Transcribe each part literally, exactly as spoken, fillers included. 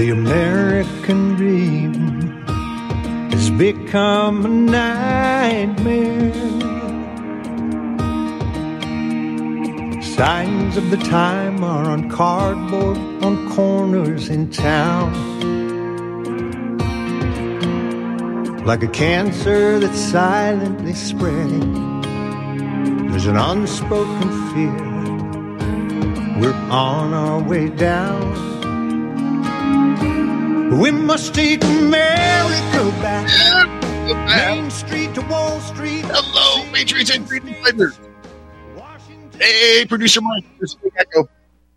The American dream has become a nightmare. Signs of the time are on cardboard on corners in town. Like a cancer that's silently spreading, there's an unspoken fear. We're on our way down. We must take America back. Main Street to Wall Street. Hello, Patriots and freedom fighters. Hey, producer Mike. There's a big echo.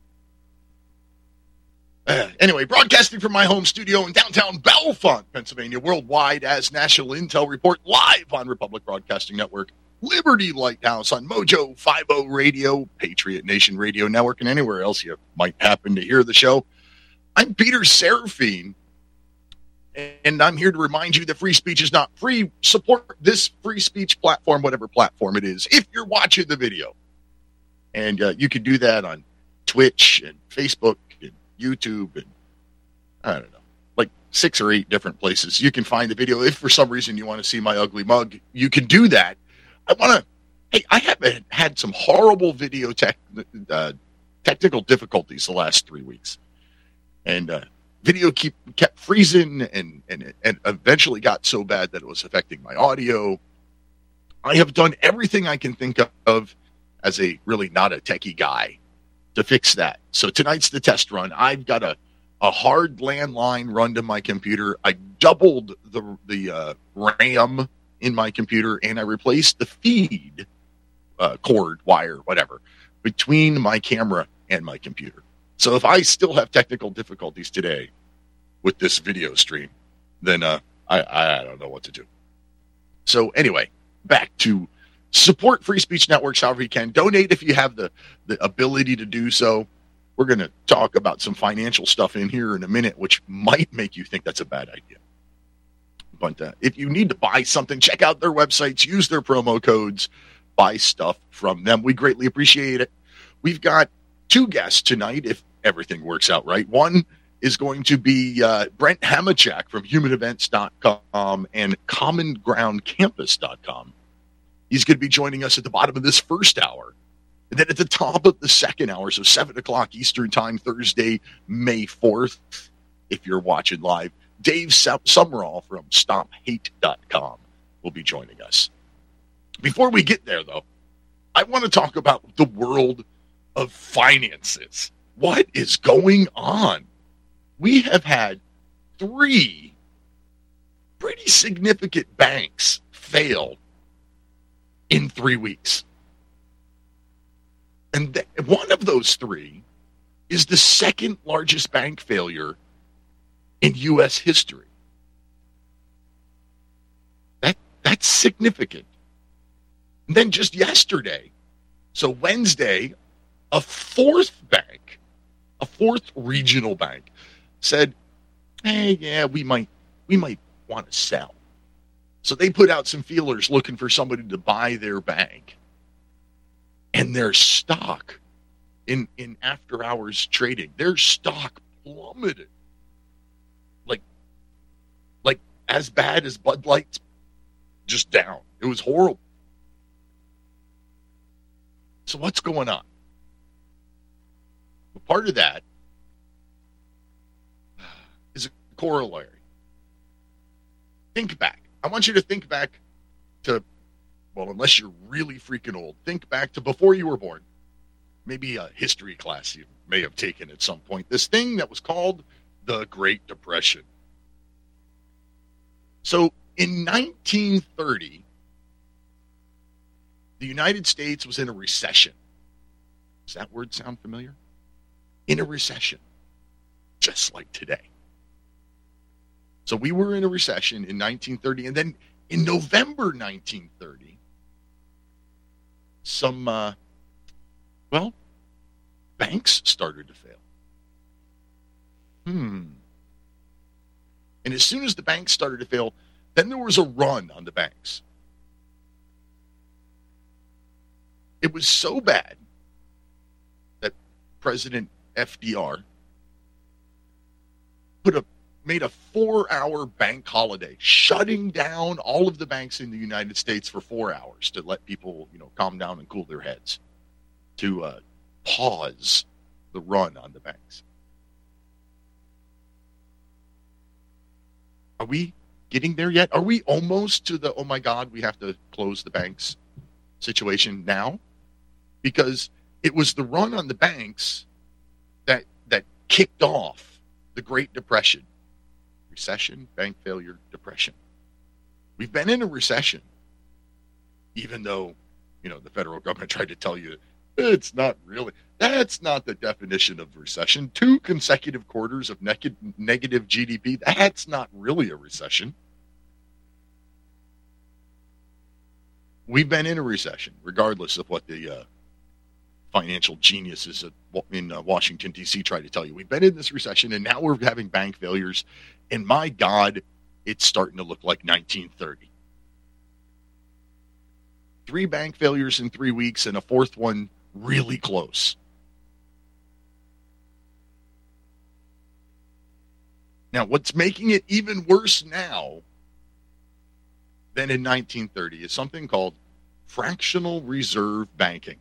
Uh, anyway, broadcasting from my home studio in downtown Bellefonte, Pennsylvania, worldwide as National Intel Report, live on Republic Broadcasting Network, Liberty Lighthouse on Mojo fifty Radio, Patriot Nation Radio Network, and anywhere else you might happen to hear the show. I'm Peter Serafine, and I'm here to remind you that free speech is not free. Support this free speech platform, whatever platform it is, if you're watching the video. And uh, you can do that on Twitch and Facebook and YouTube and, I don't know, like six or eight different places. You can find the video. If for some reason you want to see my ugly mug, you can do that. I want to, hey, I have had some horrible video tech, uh, technical difficulties the last three weeks. And uh, video keep kept freezing and, and, and eventually got so bad that it was affecting my audio. I have done everything I can think of as a really not a techie guy to fix that. So tonight's the test run. I've got a, a hard landline run to my computer. I doubled the, the uh, RAM in my computer, and I replaced the feed uh, cord, wire, whatever, between my camera and my computer. So if I still have technical difficulties today with this video stream, then uh, I, I don't know what to do. So anyway, back to support free speech networks however you can. Donate if you have the, the ability to do so. We're going to talk about some financial stuff in here in a minute, which might make you think that's a bad idea. But uh, if you need to buy something, check out their websites, use their promo codes, buy stuff from them. We greatly appreciate it. We've got two guests tonight, if everything works out right. One is going to be uh, Brent Hamachek from human events dot com and common ground campus dot com. He's going to be joining us at the bottom of this first hour. And then at the top of the second hour, so seven o'clock Eastern Time, Thursday, May fourth, if you're watching live, Dave Summerall from stop hate dot com will be joining us. Before we get there, though, I want to talk about the world of finances. What is going on? We have had three pretty significant banks fail in three weeks. And th- one of those three is the second largest bank failure in U S history. That that's significant. And then just yesterday, so Wednesday, a fourth bank, a fourth regional bank said, hey, yeah, we might we might want to sell. So they put out some feelers looking for somebody to buy their bank. And their stock in, in after hours trading, their stock plummeted. Like, like as bad as Bud Light's, just down. It was horrible. So what's going on? Well, part of that is a corollary. Think back. I want you to think back to, well, unless you're really freaking old, think back to before you were born. Maybe a history class you may have taken at some point. This thing that was called the Great Depression. So in nineteen thirty, the United States was in a recession. Does that word sound familiar? In a recession, just like today. So we were in a recession in nineteen thirty, and then in November nineteen thirty, some, uh, well, banks started to fail. Hmm. And as soon as the banks started to fail, then there was a run on the banks. It was so bad that President F D R put a made a four-hour bank holiday, shutting down all of the banks in the United States for four hours to let people, you know, calm down and cool their heads, to uh, pause the run on the banks. Are we getting there yet? Are we almost to the, oh my God, we have to close the banks situation now? Because it was the run on the banks that that kicked off the Great Depression. Recession, bank failure, depression. We've been in a recession, even though, you know, the federal government tried to tell you it's not really. That's not the definition of recession. Two consecutive quarters of neg- negative G D P, that's not really a recession. We've been in a recession, regardless of what the uh, financial geniuses in uh, Washington, D C try to tell you. We've been in this recession, and now we're having bank failures. And my God, it's starting to look like nineteen thirty. Three bank failures in three weeks and a fourth one really close. Now, what's making it even worse now than in nineteen thirty is something called fractional reserve banking.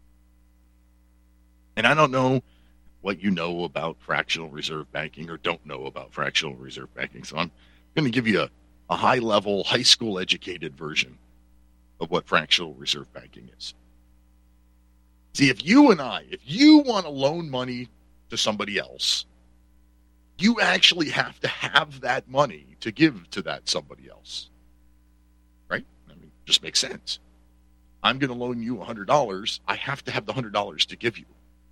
And I don't know what you know about fractional reserve banking or don't know about fractional reserve banking. So I'm going to give you a, a high-level, high school-educated version of what fractional reserve banking is. See, if you and I, if you want to loan money to somebody else, you actually have to have that money to give to that somebody else. Right? I mean, it just makes sense. I'm going to loan you one hundred dollars. I have to have the one hundred dollars to give you.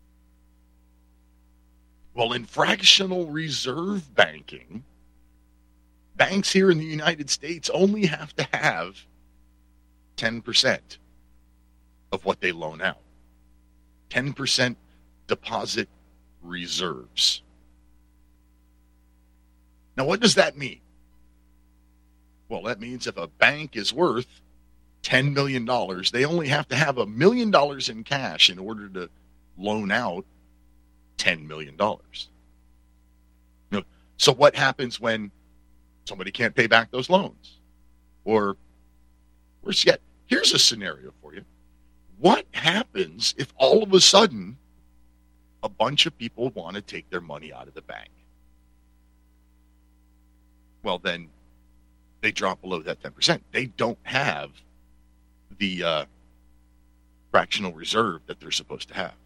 Well, in fractional reserve banking, banks here in the United States only have to have ten percent of what they loan out. ten percent deposit reserves. Now, what does that mean? Well, that means if a bank is worth ten million dollars, they only have to have a million dollars in cash in order to loan out ten million dollars. You know, so what happens when somebody can't pay back those loans? Or, worse yet, here's a scenario for you. What happens if all of a sudden a bunch of people want to take their money out of the bank? Well, then they drop below that ten percent. They don't have the uh, fractional reserve that they're supposed to have.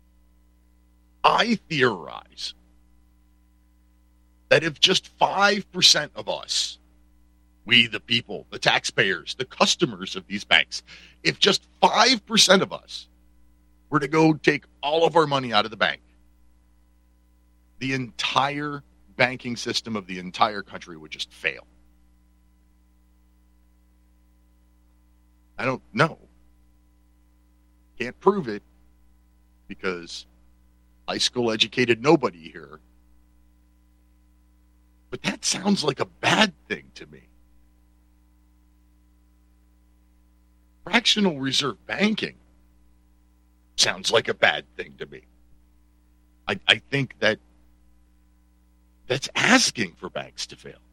I theorize that if just five percent of us, we the people, the taxpayers, the customers of these banks, if just five percent of us were to go take all of our money out of the bank, the entire banking system of the entire country would just fail. I don't know. Can't prove it because high school educated nobody here. But that sounds like a bad thing to me. Fractional reserve banking sounds like a bad thing to me. I, I think that that's asking for banks to fail.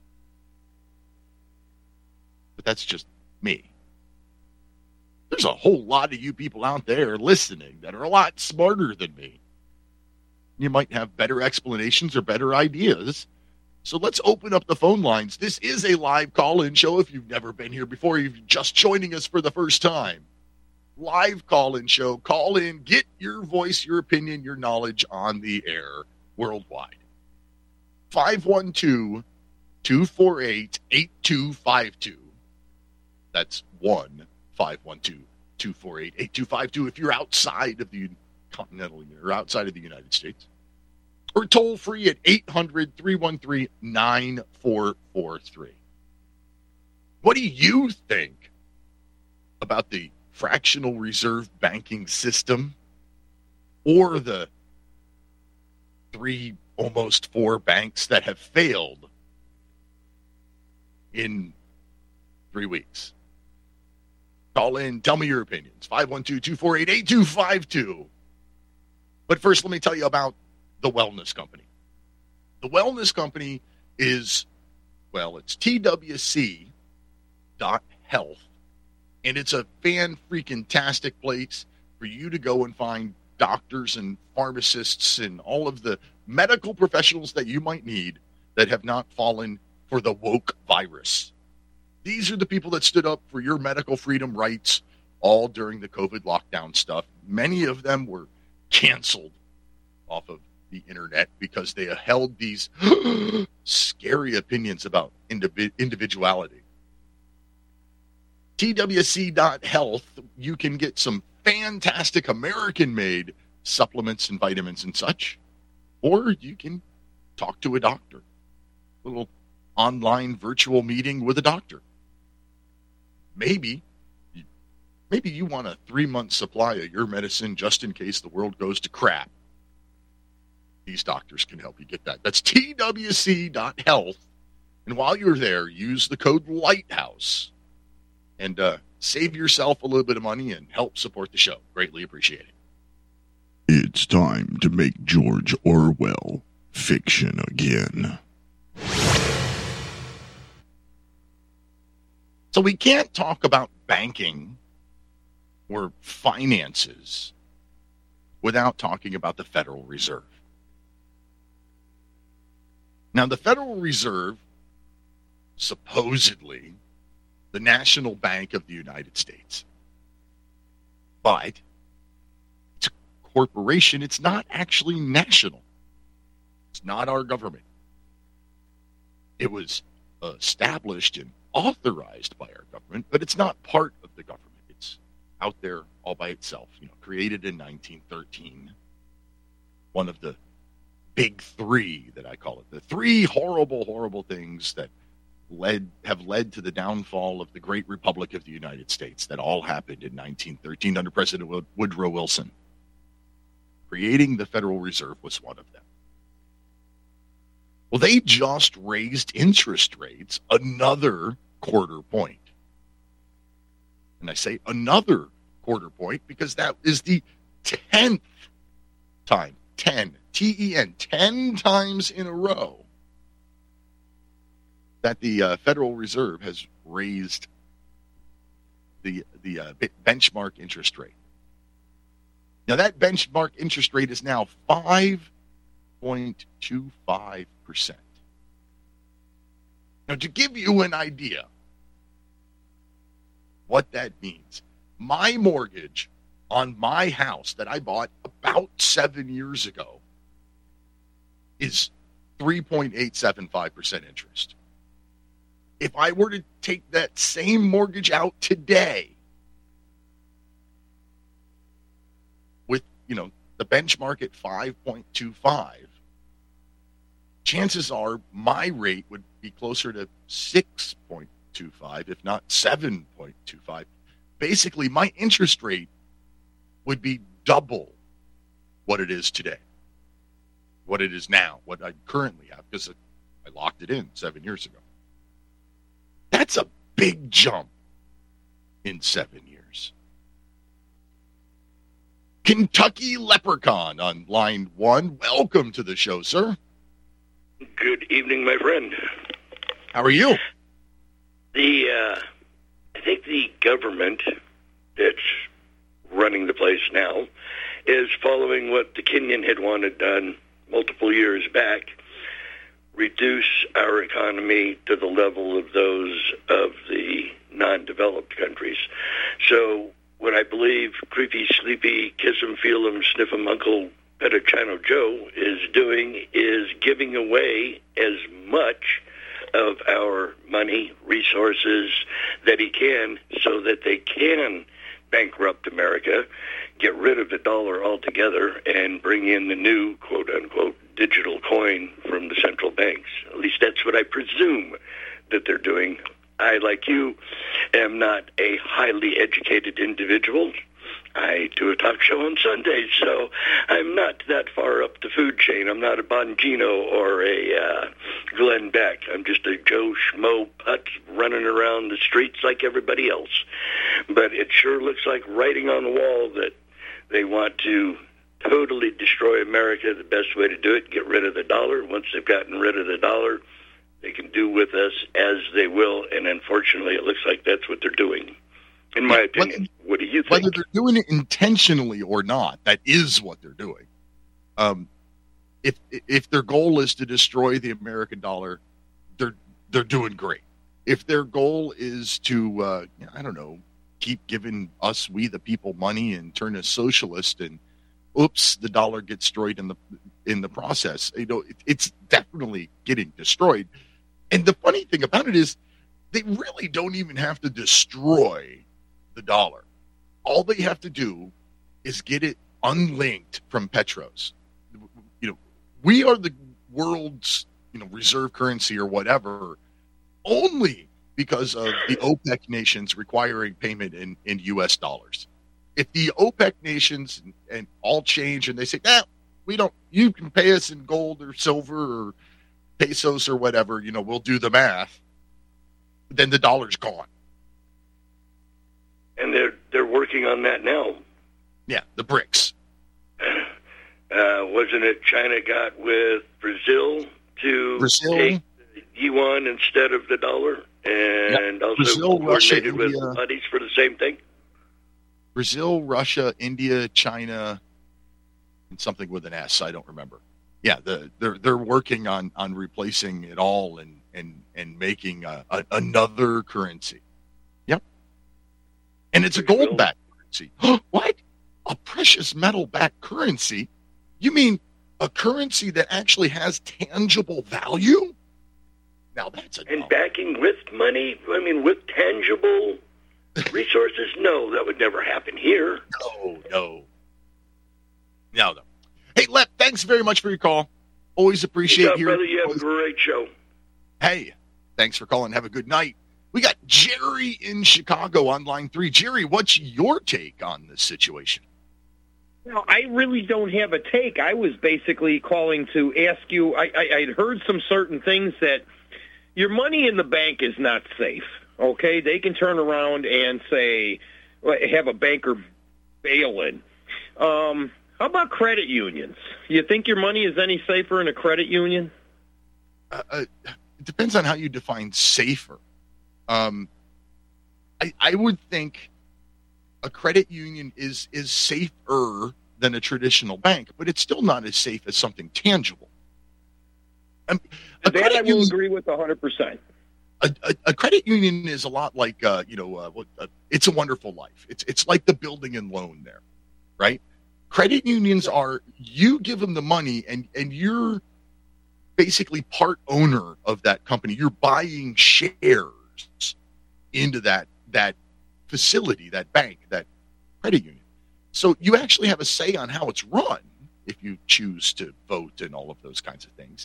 But that's just me. There's a whole lot of you people out there listening that are a lot smarter than me. You might have better explanations or better ideas. So let's open up the phone lines. This is a live call-in show. If you've never been here before, you're just joining us for the first time. Live call-in show. Call in, get your voice, your opinion, your knowledge on the air worldwide. five one two, two four eight, eight two five two. That's one five one two, two four eight, eight two five two if you're outside of the continental or outside of the United States. Or toll free at eight hundred, three one three, nine four four three. What do you think about the fractional reserve banking system or the three, almost four banks that have failed in three weeks? Call in, tell me your opinions. five one two, two four eight, eight two five two. But first, let me tell you about The Wellness Company. The wellness company is, well, it's T W C dot health, and it's a fan-freaking-tastic place for you to go and find doctors and pharmacists and all of the medical professionals that you might need that have not fallen for the woke virus. These are the people that stood up for your medical freedom rights all during the COVID lockdown stuff. Many of them were canceled off of the internet because they held these scary opinions about indiv- individuality. T W C dot health, you can get some fantastic American-made supplements and vitamins and such, or you can talk to a doctor. A little online virtual meeting with a doctor. Maybe, maybe you want a three-month supply of your medicine just in case the world goes to crap. These doctors can help you get that. That's T W C dot health. And while you're there, use the code LIGHTHOUSE and uh, save yourself a little bit of money and help support the show. Greatly appreciate it. It's time to make George Orwell fiction again. So we can't talk about banking or finances without talking about the Federal Reserve. Now, the Federal Reserve, supposedly the National Bank of the United States, but it's a corporation. It's not actually national. It's not our government. It was uh, established and authorized by our government, but it's not part of the government. It's out there all by itself, you know, created in nineteen thirteen. One of the big three that I call it, the three horrible, horrible things that led have led to the downfall of the Great Republic of the United States that all happened in nineteen thirteen under President Woodrow Wilson. Creating the Federal Reserve was one of them. Well, they just raised interest rates another quarter point. And I say another quarter point because that is the tenth time, ten, T E N, ten times in a row that the uh, Federal Reserve has raised the, the uh, benchmark interest rate. Now, that benchmark interest rate is now five point two five percent. Now, to give you an idea what that means, my mortgage on my house that I bought about seven years ago is three point eight seven five percent interest. If I were to take that same mortgage out today with, you know, the benchmark at five point two five, chances are my rate would be closer to six point two five, if not seven point two five. Basically, my interest rate would be double what it is today, what it is now, what I currently have, because I locked it in seven years ago. That's a big jump in seven years. Kentucky Leprechaun on line one. Welcome to the show, sir. Good evening, my friend. How are you? The uh, I think the government that's running the place now is following what the Kenyan had wanted done multiple years back, reduce our economy to the level of those of the non-developed countries. So what I believe Creepy, Sleepy, Kiss 'em, Feel 'em, Sniff 'em, Uncle Petachino Joe is doing is giving away as much of our money, resources that he can so that they can bankrupt America, get rid of the dollar altogether, and bring in the new, quote-unquote, digital coin from the central banks. At least that's what I presume that they're doing. I, like you, am not a highly educated individual. I do a talk show on Sundays, so I'm not that far up the food chain. I'm not a Bongino or a uh, Glenn Beck. I'm just a Joe Schmo putt running around the streets like everybody else. But it sure looks like writing on the wall that they want to totally destroy America, the best way to do it, get rid of the dollar. Once they've gotten rid of the dollar, they can do with us as they will, and unfortunately it looks like that's what they're doing, in my opinion. Whether, what do you think? Whether they're doing it intentionally or not, that is what they're doing. Um, if if their goal is to destroy the American dollar, they're they're doing great. If their goal is to, uh, I don't know, keep giving us, we the people, money and turn us socialist, and oops, the dollar gets destroyed in the in the process. You know, it, it's definitely getting destroyed. And the funny thing about it is, they really don't even have to destroy the dollar. All they have to do is get it unlinked from Petros. You know, we are the world's, you know, reserve currency or whatever, only because of the OPEC nations requiring payment in, in U S dollars. If the OPEC nations and, and all change and they say, nah, we don't, you can pay us in gold or silver or pesos or whatever, you know, we'll do the math, then the dollar's gone. And they're they're working on that now. Yeah, the BRICS. Uh, wasn't it China got with Brazil to Brazil, take the yuan instead of the dollar? And yeah, also Brazil, Russia, coordinated with India, buddies for the same thing? Brazil, Russia, India, China, and something with an S, I don't remember. Yeah, the, they're they're working on, on replacing it all and and, and making a, a, another currency. Yep. And it's a gold-backed currency. What? A precious metal-backed currency? You mean a currency that actually has tangible value? Now that's a And no. backing with money? I mean, with tangible resources? No, that would never happen here. No, no. No, no. Hey, Lep, thanks very much for your call. Always appreciate Good job, you. brother. You have a great show. Hey, thanks for calling. Have a good night. We got Jerry in Chicago on line three. Jerry, what's your take on this situation? No, I really don't have a take. I was basically calling to ask you, I, I, I'd heard some certain things that your money in the bank is not safe, okay? They can turn around and say, have a banker bail in. Um, how about credit unions? You think your money is any safer in a credit union? Uh, uh, it depends on how you define safer. Um, I, I would think a credit union is is safer than a traditional bank, but it's still not as safe as something tangible. Um, a that I will union, agree with one hundred percent. A, a, a credit union is a lot like, uh, you know, uh, what, uh, It's a Wonderful Life. It's it's like the building and loan there, right? Credit unions are, you give them the money and, and you're basically part owner of that company. You're buying shares into that that facility, that bank, that credit union. So you actually have a say on how it's run if you choose to vote and all of those kinds of things.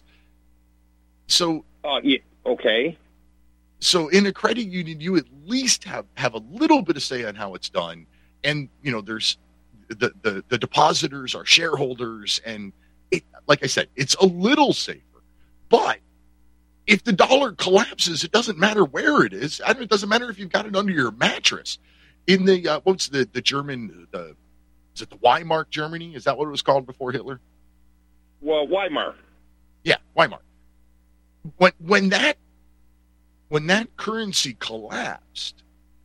So, uh, yeah, okay. So in a credit union, you at least have, have a little bit of say on how it's done. And, you know, there's the, the, the depositors are shareholders. And it, like I said, it's a little safer. But if the dollar collapses, it doesn't matter where it is. I mean, it doesn't matter if you've got it under your mattress. In the, uh, what's the, the German, the, is it the Weimar Germany? Is that what it was called before Hitler? Well, Weimar. Yeah, Weimar. When, when that, when that currency collapsed,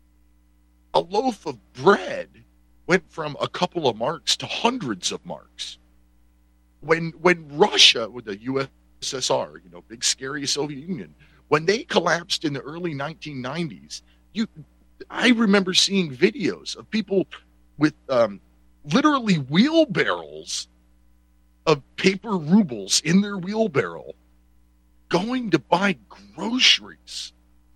a loaf of bread went from a couple of marks to hundreds of marks. When, when Russia, with the U S S R, you know, big scary Soviet Union, when they collapsed in the early nineteen nineties, you, I remember seeing videos of people with um, literally wheelbarrows of paper rubles in their wheelbarrow going to buy groceries.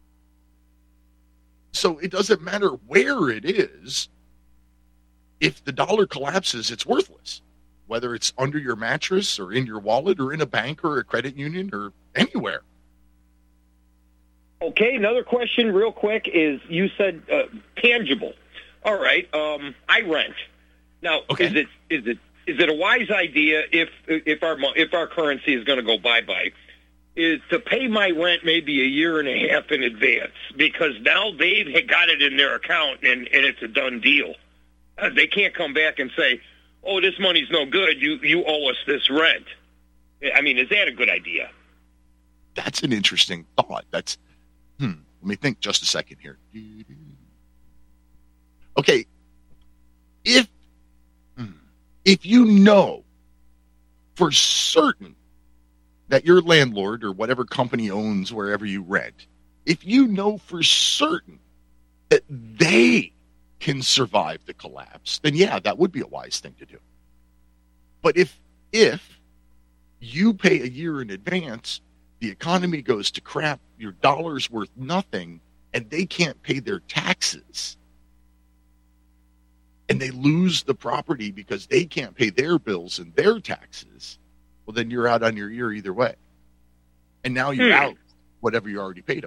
So it doesn't matter where it is. If the dollar collapses, it's worthless. Whether it's under your mattress or in your wallet or in a bank or a credit union or anywhere. Okay, another question real quick is you said uh, tangible. All right, um, I rent. Now, okay. is it is it is it a wise idea if if our if our currency is going to go bye-bye is to pay my rent maybe a year and a half in advance, because now they've got it in their account and, and it's a done deal. Uh, they can't come back and say, oh, this money's no good. You you owe us this rent. I mean, is that a good idea? That's an interesting thought. That's, hmm, let me think just a second here. Okay, if, if you know for certain that your landlord or whatever company owns wherever you rent, if you know for certain that they can survive the collapse, then yeah, that would be a wise thing to do. But if, if you pay a year in advance, the economy goes to crap, your dollar's worth nothing, and they can't pay their taxes, and they lose the property because they can't pay their bills and their taxes, well, then you're out on your ear either way. And now you're hmm. out whatever you already paid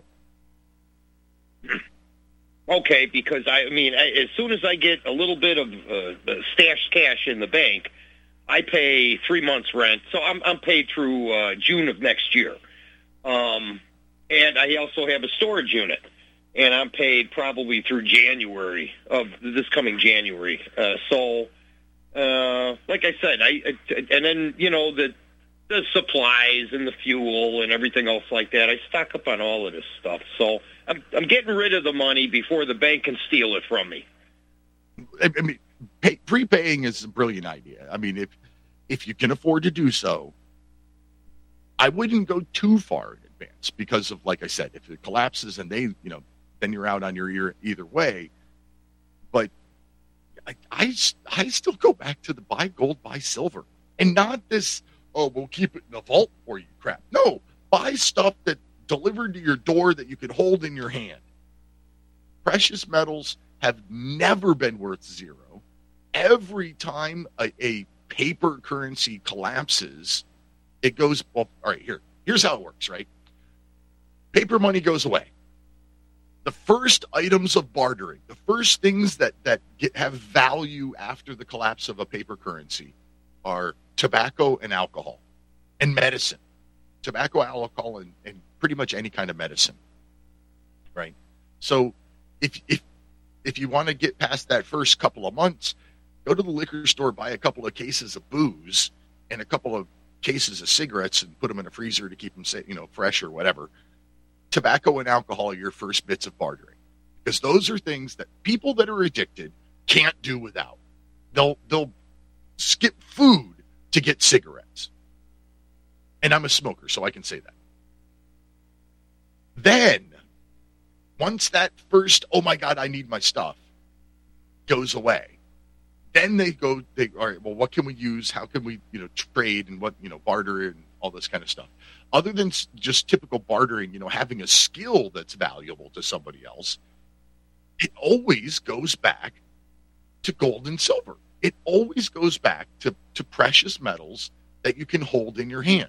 them. Okay, because, I mean, I, as soon as I get a little bit of uh, stashed cash in the bank, I pay three months' rent, so I'm, I'm paid through uh, June of next year. Um, and I also have a storage unit, and I'm paid probably through January of this coming January. Uh, so, uh, like I said, I, I and then you know the the supplies and the fuel and everything else like that. I stock up on all of this stuff. So I'm I'm getting rid of the money before the bank can steal it from me. I mean, pay, prepaying is a brilliant idea. I mean, if if you can afford to do so, I wouldn't go too far in advance because of, like I said, if it collapses and they, you know, then you're out on your ear either way. But I, I, I still go back to the buy gold, buy silver, and not this, oh, we'll keep it in the vault for you crap. No, buy stuff that delivered to your door that you could hold in your hand. Precious metals have never been worth zero. Every time a, a paper currency collapses, it goes, well, all right, here, here's how it works, right? Paper money goes away. The first items of bartering, the first things that, that get, have value after the collapse of a paper currency are tobacco and alcohol and medicine. Tobacco, alcohol, and, and pretty much any kind of medicine, right? So if, if, if you want to get past that first couple of months, go to the liquor store, buy a couple of cases of booze and a couple of cases of cigarettes and put them in a freezer to keep them, you know, fresh or whatever. Tobacco and alcohol are your first bits of bartering, because those are things that people that are addicted can't do without. They'll they'll skip food to get cigarettes. And I'm a smoker, so I can say that. Then, once that first, oh my God, I need my stuff, goes away, then they go, they, all right, well, what can we use? How can we, you know, trade and what, you know, barter and all this kind of stuff. Other than just typical bartering, you know, having a skill that's valuable to somebody else, it always goes back to gold and silver. It always goes back to, to precious metals that you can hold in your hand.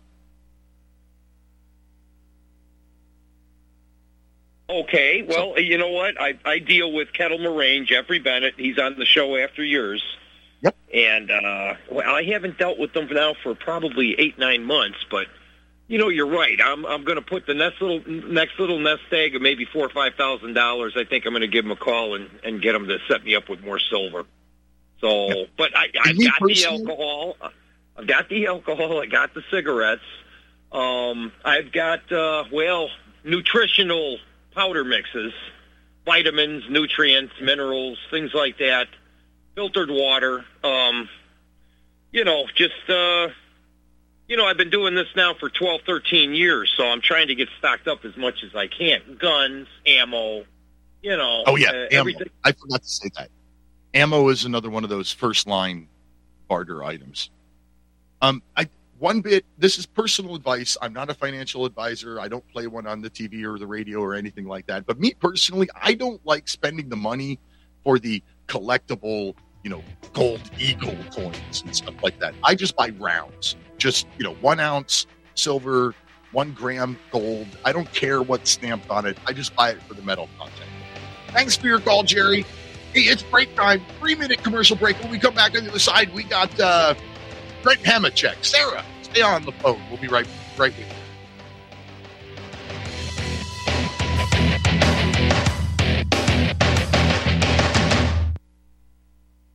Okay, well, so, you know what? I, I deal with Kettle Moraine, Jeffrey Bennett. He's on the show after yours. Yep. And, uh, well, I haven't dealt with them now for probably eight, nine months, but, you know, you're right. I'm I'm going to put the next little next little nest egg of maybe four or five thousand dollars. I think I'm going to give them a call and, and get them to set me up with more silver. So, yep. But I, I've got the alcohol. I've got the alcohol. I got the cigarettes. Um, I've got, uh, well, nutritional powder mixes, vitamins, nutrients, minerals, things like that, filtered water. Um, you know, just, uh, you know, I've been doing this now for twelve, thirteen years, so I'm trying to get stocked up as much as I can. Guns, ammo, you know. Oh, yeah, uh, ammo. Everything. I forgot to say that. Ammo is another one of those first-line barter items. Um, I one bit, this is personal advice. I'm not a financial advisor. I don't play one on the T V or the radio or anything like that. But me personally, I don't like spending the money for the collectible, you know, gold eagle coins and stuff like that. I just buy rounds. Just, you know, one ounce silver, one gram gold. I don't care what's stamped on it. I just buy it for the metal content. Thanks for your call, Jerry. Hey, it's break time. Three-minute commercial break. When we come back on the other side, we got uh, Brent Hamachek. Sarah, stay on the phone. We'll be right, right with you.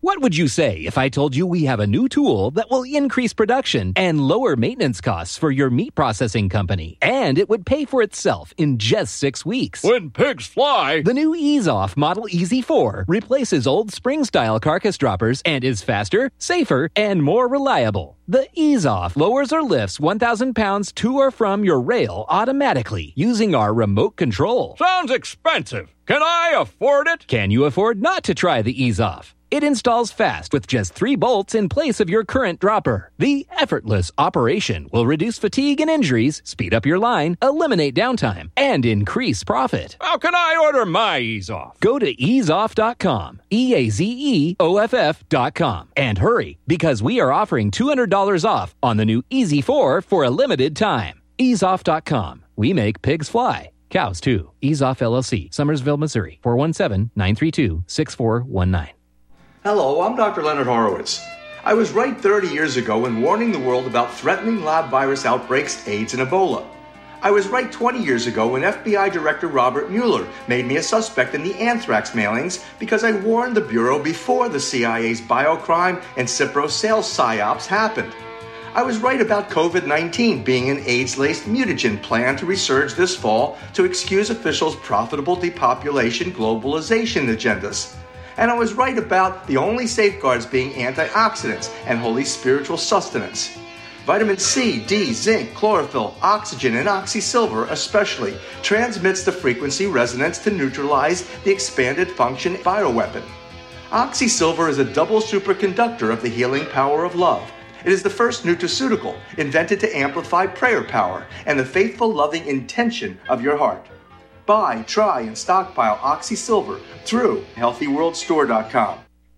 What would you say if I told you we have a new tool that will increase production and lower maintenance costs for your meat processing company, and it would pay for itself in just six weeks? When pigs fly! The new Ease Off Model E Z four replaces old spring-style carcass droppers and is faster, safer, and more reliable. The Ease Off lowers or lifts one thousand pounds to or from your rail automatically using our remote control. Sounds expensive. Can I afford it? Can you afford not to try the Ease Off? It installs fast with just three bolts in place of your current dropper. The effortless operation will reduce fatigue and injuries, speed up your line, eliminate downtime, and increase profit. How can I order my Ease Off? Go to ease off dot com, E A Z E O F F dot com, and hurry, because we are offering two hundred dollars off on the new E Z four for a limited time. ease off dot com. We make pigs fly. Cows, too. Ease Off L L C, Summersville, Missouri, four one seven, nine three two, six four one nine. Hello, I'm Doctor Leonard Horowitz. I was right thirty years ago when warning the world about threatening lab virus outbreaks, AIDS, and Ebola. I was right twenty years ago when F B I Director Robert Mueller made me a suspect in the anthrax mailings because I warned the Bureau before the C I A's biocrime and Cipro sales psyops happened. I was right about covid nineteen being an AIDS-laced mutagen plan to resurge this fall to excuse officials' profitable depopulation globalization agendas. And I was right about the only safeguards being antioxidants and holy spiritual sustenance. Vitamin C, D, zinc, chlorophyll, oxygen, and oxysilver especially transmits the frequency resonance to neutralize the expanded function bioweapon. Oxysilver is a double superconductor of the healing power of love. It is the first nutraceutical invented to amplify prayer power and the faithful, loving intention of your heart. Buy, try, and stockpile Oxysilver through healthy world store dot com.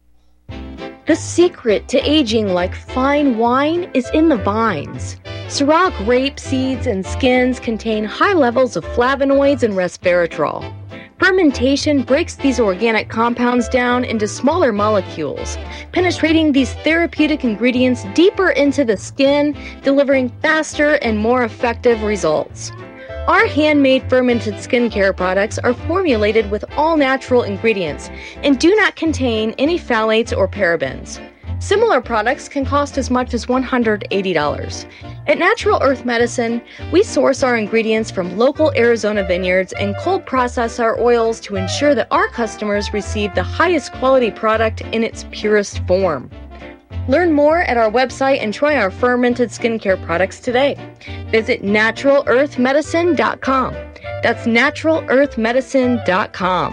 The secret to aging like fine wine is in the vines. Syrah grape seeds and skins contain high levels of flavonoids and resveratrol. Fermentation breaks these organic compounds down into smaller molecules, penetrating these therapeutic ingredients deeper into the skin, delivering faster and more effective results. Our handmade fermented skincare products are formulated with all natural ingredients and do not contain any phthalates or parabens. Similar products can cost as much as one hundred eighty dollars. At Natural Earth Medicine, we source our ingredients from local Arizona vineyards and cold process our oils to ensure that our customers receive the highest quality product in its purest form. Learn more at our website and try our fermented skincare products today. Visit natural earth medicine dot com. That's natural earth medicine dot com.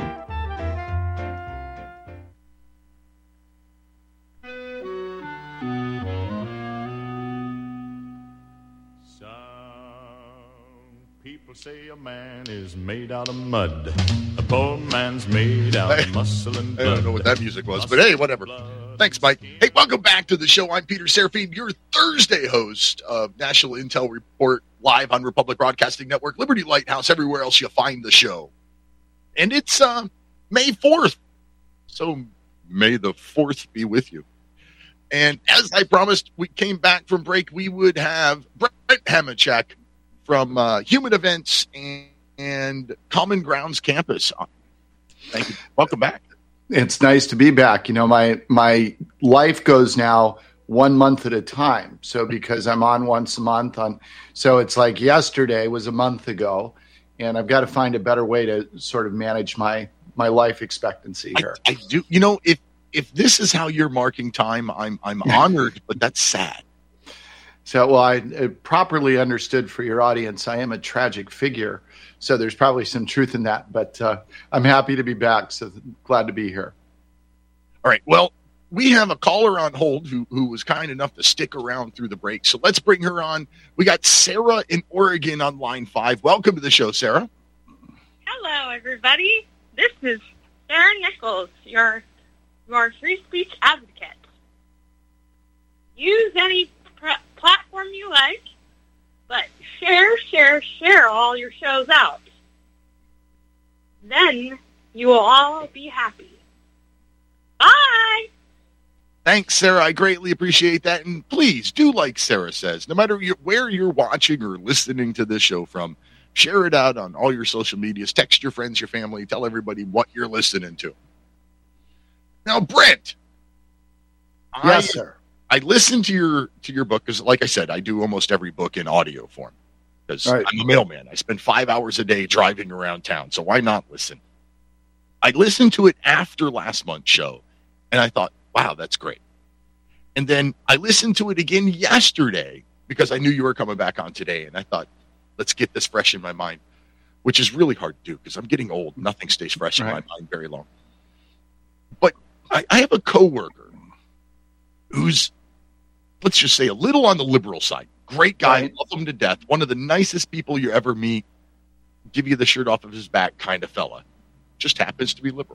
People say a man is made out of mud. A poor man's made out of muscle and blood. I don't know what that music was, but hey, whatever. Thanks, Mike. Hey, welcome back to the show. I'm Peter Serafine, your Thursday host of National Intel Report, live on Republic Broadcasting Network, Liberty Lighthouse, everywhere else you find the show. And it's uh, May fourth, so may the fourth be with you. And as I promised, we came back from break, we would have Brett Hamachek from uh, Human Events and, and Common Grounds Campus. Thank you. Welcome back. It's nice to be back. You know, my my life goes now one month at a time. So because I'm on once a month, on so it's like yesterday was a month ago, and I've got to find a better way to sort of manage my my life expectancy here. I, I do. You know, if if this is how you're marking time, I'm I'm honored, but that's sad. So, well, I uh, properly understood for your audience, I am a tragic figure. So there's probably some truth in that, but uh, I'm happy to be back. So glad to be here. All right. Well, we have a caller on hold who, who was kind enough to stick around through the break. So let's bring her on. We got Sarah in Oregon on line five. Welcome to the show, Sarah. Hello, everybody. This is Sarah Nichols, your, your free speech advocate. Use any pr- platform you like, but share, share, share all your shows out. Then you will all be happy. Bye! Thanks, Sarah. I greatly appreciate that. And please do, like Sarah says, no matter your, where you're watching or listening to this show from, share it out on all your social medias. Text your friends, your family. Tell everybody what you're listening to. Now, Brent, Yes, I, sir. I listened to your to your book because, like I said, I do almost every book in audio form because Right. I'm a mailman. I spend five hours a day driving around town, so why not listen? I listened to it after last month's show, and I thought, wow, that's great. And then I listened to it again yesterday because I knew you were coming back on today, and I thought, let's get this fresh in my mind, which is really hard to do because I'm getting old. Nothing stays fresh in Right. my mind very long. But I, I have a coworker who's, let's just say, a little on the liberal side. Great guy, Right. love him to death. One of the nicest people you ever meet. Give you the shirt off of his back kind of fella. Just happens to be liberal.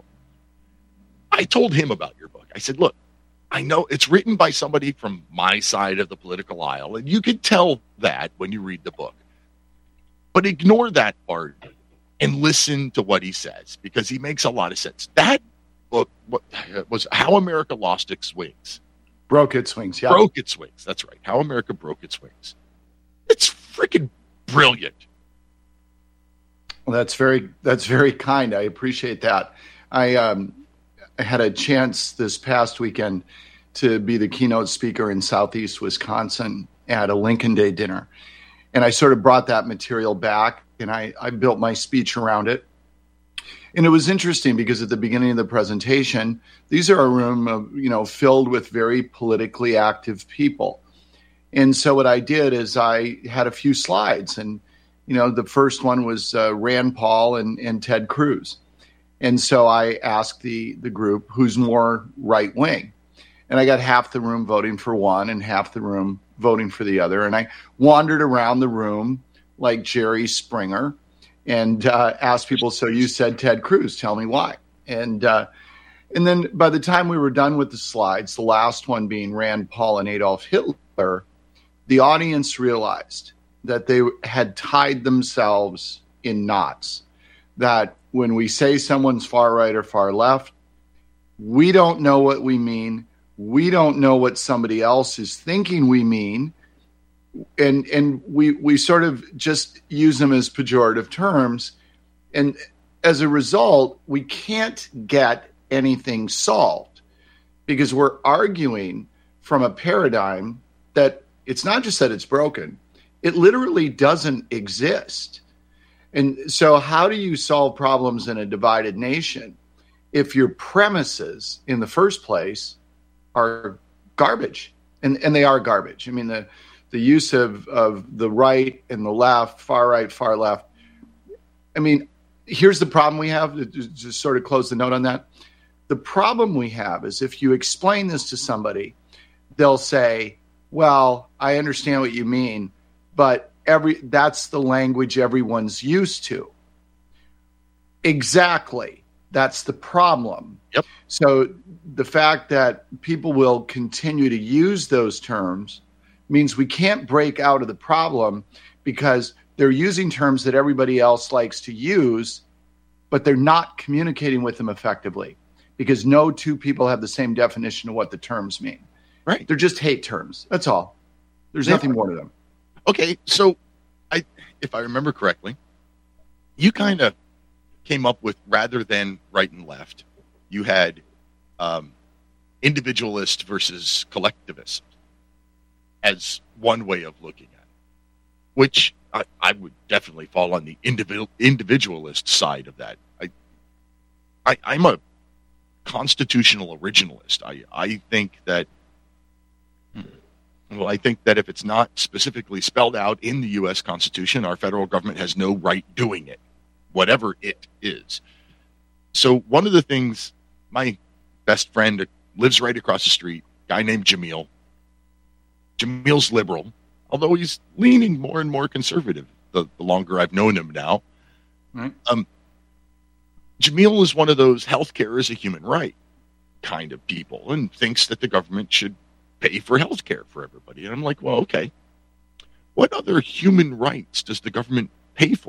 I told him about your book. I said, look, I know it's written by somebody from my side of the political aisle, and you could tell that when you read the book. But ignore that part and listen to what he says, because he makes a lot of sense. That book was How America Lost Its Wings. Broke its wings, yeah. Broke its wings. That's right. How America Broke Its Wings. It's freaking brilliant. Well, that's very that's very kind. I appreciate that. I um, I had a chance this past weekend to be the keynote speaker in Southeast Wisconsin at a Lincoln Day dinner, and I sort of brought that material back, and I, I built my speech around it. And it was interesting because at the beginning of the presentation, these are a room of, you know, filled with very politically active people. And so what I did is I had a few slides, and you know, the first one was uh, Rand Paul and, and Ted Cruz. And so I asked the, the group, who's more right wing? And I got half the room voting for one and half the room voting for the other. And I wandered around the room like Jerry Springer and uh, asked people, so you said Ted Cruz, tell me why. And uh, and then by the time we were done with the slides, the last one being Rand Paul and Adolf Hitler, the audience realized that they had tied themselves in knots, that when we say someone's far right or far left, we don't know what we mean. We don't know what somebody else is thinking we mean. And and we we sort of just use them as pejorative terms. And as a result, we can't get anything solved because we're arguing from a paradigm that it's not just that it's broken, it literally doesn't exist. And so how do you solve problems in a divided nation if your premises in the first place are garbage? And and they are garbage. I mean, the, the use of, of the right and the left, far right, far left. I mean, here's the problem we have, to just sort of close the note on that. The problem we have is if you explain this to somebody, they'll say, well, I understand what you mean, but every that's the language everyone's used to. Exactly. That's the problem. Yep. So the fact that people will continue to use those terms means we can't break out of the problem because they're using terms that everybody else likes to use, but they're not communicating with them effectively because no two people have the same definition of what the terms mean. Right. They're just hate terms. That's all. There's Yeah. nothing more to them. Okay, so I, if I remember correctly, you kind of came up with, rather than right and left, you had um, individualist versus collectivist as one way of looking at it, which I, I would definitely fall on the individual individualist side of that. I, I I'm a constitutional originalist. I I think that. Well, I think that if it's not specifically spelled out in the U S Constitution, our federal government has no right doing it, whatever it is. So one of the things, my best friend lives right across the street, guy named Jamil. Jamil's liberal, although he's leaning more and more conservative the, the longer I've known him now. Right. Um, Jamil is one of those healthcare is a human right kind of people and thinks that the government should pay for health care for everybody. And I'm like, well, okay. What other human rights does the government pay for?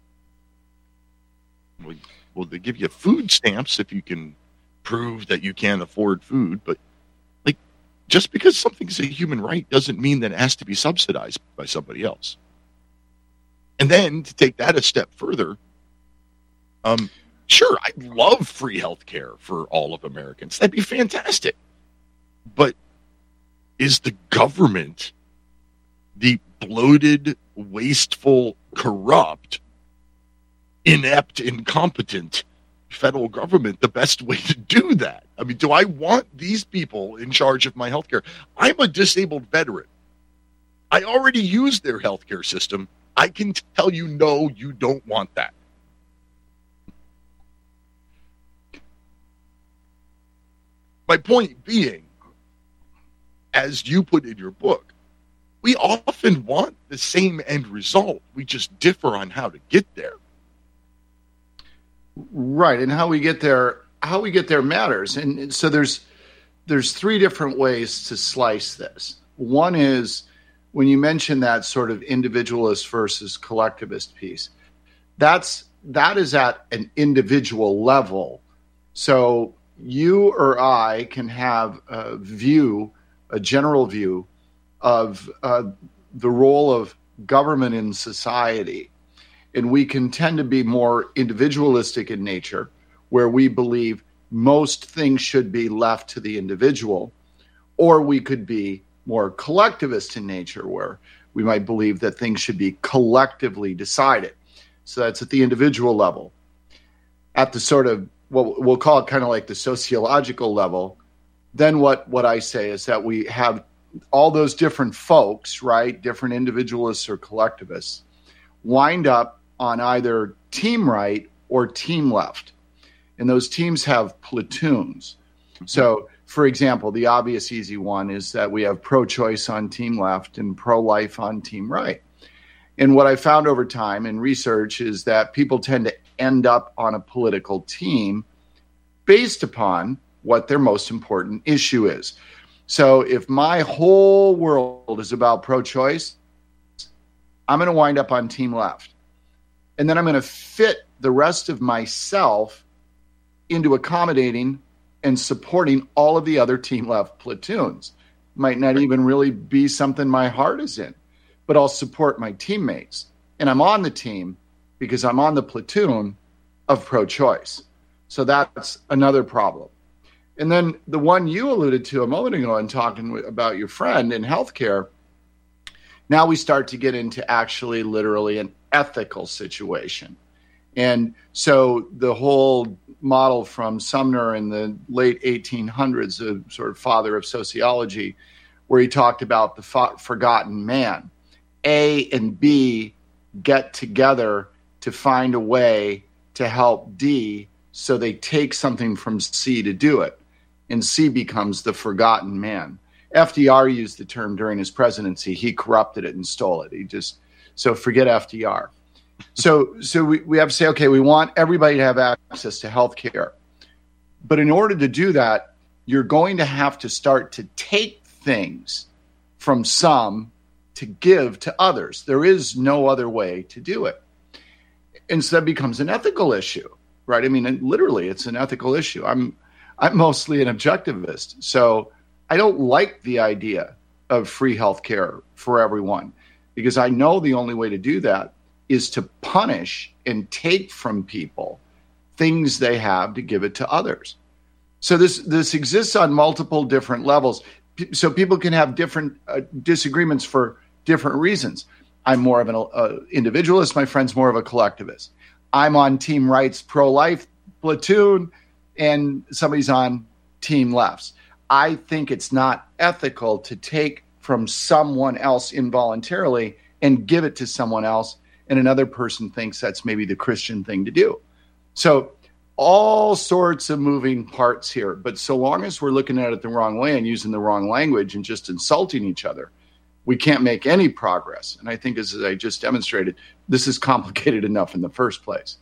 Well, well, they give you food stamps if you can prove that you can't afford food. But like, just because something's a human right doesn't mean that it has to be subsidized by somebody else. And then to take that a step further, um, sure, I'd love free health care for all of Americans. That'd be fantastic. But is the government, the bloated, wasteful, corrupt, inept, incompetent federal government, the best way to do that? I mean, do I want these people in charge of my healthcare? I'm a disabled veteran. I already use their healthcare system. I can tell you, no, you don't want that. My point being, as you put in your book, we often want the same end result. We just differ on how to get there. Right, and how we get there, how we get there matters. And, and so there's there's three different ways to slice this. One is when you mention that sort of individualist versus collectivist piece. That's that is at an individual level. So you or I can have a view, a general view of uh, the role of government in society. And we can tend to be more individualistic in nature, where we believe most things should be left to the individual, or we could be more collectivist in nature, where we might believe that things should be collectively decided. So that's at the individual level. At the sort of, what we'll call it kind of like the sociological level, then what, what I say is that we have all those different folks, right, different individualists or collectivists, wind up on either team right or team left. And those teams have platoons. So, for example, the obvious easy one is that we have pro-choice on team left and pro-life on team right. And what I found over time in research is that people tend to end up on a political team based upon what their most important issue is. So if my whole world is about pro-choice, I'm going to wind up on team left. And then I'm going to fit the rest of myself into accommodating and supporting all of the other team left platoons. Might not even really be something my heart is in, but I'll support my teammates. And I'm on the team because I'm on the platoon of pro-choice. So that's another problem. And then the one you alluded to a moment ago in talking about your friend in healthcare, now we start to get into actually literally an ethical situation. And so the whole model from Sumner in the late eighteen hundreds, a sort of father of sociology, where he talked about the fo- forgotten man. A and B get together to find a way to help D, so they take something from C to do it. And C becomes the forgotten man. F D R used the term during his presidency. He corrupted it and stole it. He just, so forget F D R. So so we, we have to say, okay, we want everybody to have access to health care. But in order to do that, you're going to have to start to take things from some to give to others. There is no other way to do it. And so that becomes an ethical issue, right? I mean, literally, it's an ethical issue. I'm I'm mostly an objectivist, so I don't like the idea of free health care for everyone, because I know the only way to do that is to punish and take from people things they have to give it to others. So this this exists on multiple different levels. P- so people can have different uh, disagreements for different reasons. I'm more of an uh, individualist. My friend's more of a collectivist. I'm on team rights, pro-life platoon, and somebody's on team lefts. I think it's not ethical to take from someone else involuntarily and give it to someone else, and another person thinks that's maybe the Christian thing to do. So all sorts of moving parts here, but so long as we're looking at it the wrong way and using the wrong language and just insulting each other, we can't make any progress. And I think, as I just demonstrated, this is complicated enough in the first place.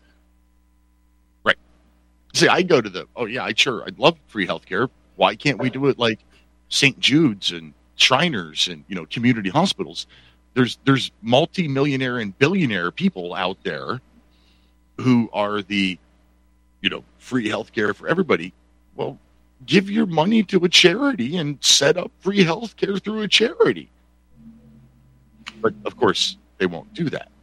Right. See, I go to the, oh yeah, I sure, I'd love free healthcare. Why can't we do it like Saint Jude's and Shriners and, you know, community hospitals? There's there's multi-millionaire and billionaire people out there who are the, you know, free healthcare for everybody. Well, give your money to a charity and set up free healthcare through a charity. But of course, they won't do that.